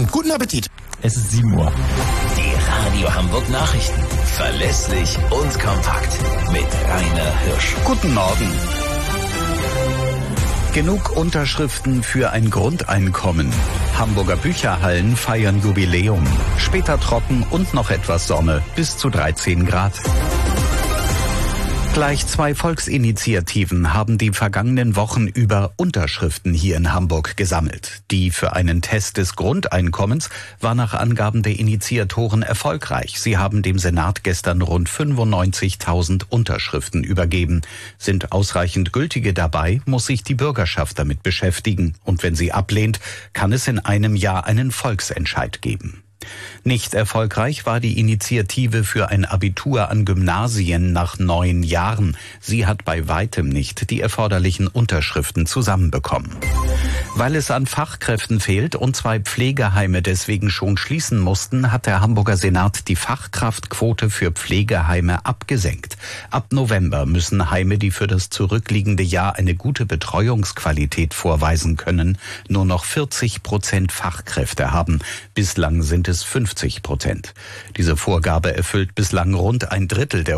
und guten Appetit. Es ist 7 Uhr. Die Radio Hamburg Nachrichten. Verlässlich und kompakt. Mit Rainer Hirsch. Guten Morgen. Genug Unterschriften für ein Grundeinkommen. Hamburger Bücherhallen feiern Jubiläum. Später trocken und noch etwas Sonne, bis zu 13 Grad. Gleich 2 Volksinitiativen haben die vergangenen Wochen über Unterschriften hier in Hamburg gesammelt. Die für einen Test des Grundeinkommens war nach Angaben der Initiatoren erfolgreich. Sie haben dem Senat gestern rund 95.000 Unterschriften übergeben. Sind ausreichend gültige dabei, muss sich die Bürgerschaft damit beschäftigen. Und wenn sie ablehnt, kann es in einem Jahr einen Volksentscheid geben. Nicht erfolgreich war die Initiative für ein Abitur an Gymnasien nach 9 Jahren. Sie hat bei weitem nicht die erforderlichen Unterschriften zusammenbekommen. Weil es an Fachkräften fehlt und 2 Pflegeheime deswegen schon schließen mussten, hat der Hamburger Senat die Fachkraftquote für Pflegeheime abgesenkt. Ab November müssen Heime, die für das zurückliegende Jahr eine gute Betreuungsqualität vorweisen können, nur noch 40% Fachkräfte haben. Bislang sind es 50%. Diese Vorgabe erfüllt bislang rund ein Drittel der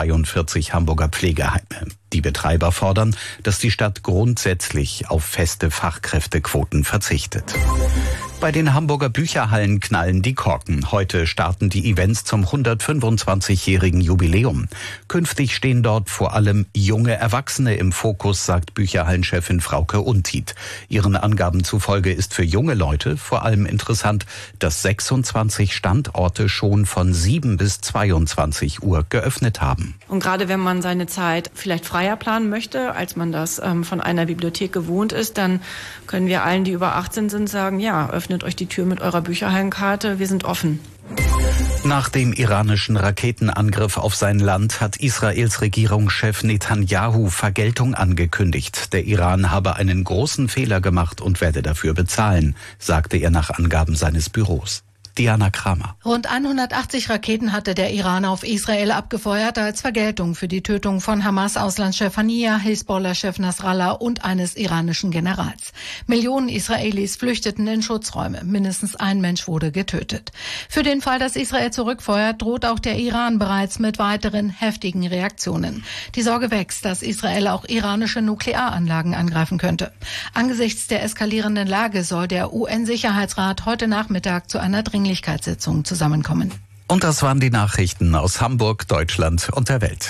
142 Hamburger Pflegeheime. Die Betreiber fordern, dass die Stadt grundsätzlich auf feste Fachkräftequoten verzichtet. Bei den Hamburger Bücherhallen knallen die Korken. Heute starten die Events zum 125-jährigen Jubiläum. Künftig stehen dort vor allem junge Erwachsene im Fokus, sagt Bücherhallenchefin Frauke Untied. Ihren Angaben zufolge ist für junge Leute vor allem interessant, dass 26 Standorte schon von 7 bis 22 Uhr geöffnet haben. Und gerade wenn man seine Zeit vielleicht freier planen möchte, als man das von einer Bibliothek gewohnt ist, dann können wir allen, die über 18 sind, sagen, ja, öffnet euch die Tür mit eurer Bücherhallenkarte, wir sind offen. Nach dem iranischen Raketenangriff auf sein Land hat Israels Regierungschef Netanyahu Vergeltung angekündigt. Der Iran habe einen großen Fehler gemacht und werde dafür bezahlen, sagte er nach Angaben seines Büros. Diana Kramer. Rund 180 Raketen hatte der Iran auf Israel abgefeuert als Vergeltung für die Tötung von Hamas-Auslandschef Haniyeh, Hisbollah-Chef Nasrallah und eines iranischen Generals. Millionen Israelis flüchteten in Schutzräume. Mindestens ein Mensch wurde getötet. Für den Fall, dass Israel zurückfeuert, droht auch der Iran bereits mit weiteren heftigen Reaktionen. Die Sorge wächst, dass Israel auch iranische Nuklearanlagen angreifen könnte. Angesichts der eskalierenden Lage soll der UN-Sicherheitsrat heute Nachmittag zu einer Dringlichkeitssitzung zusammenkommen. Und das waren die Nachrichten aus Hamburg, Deutschland und der Welt.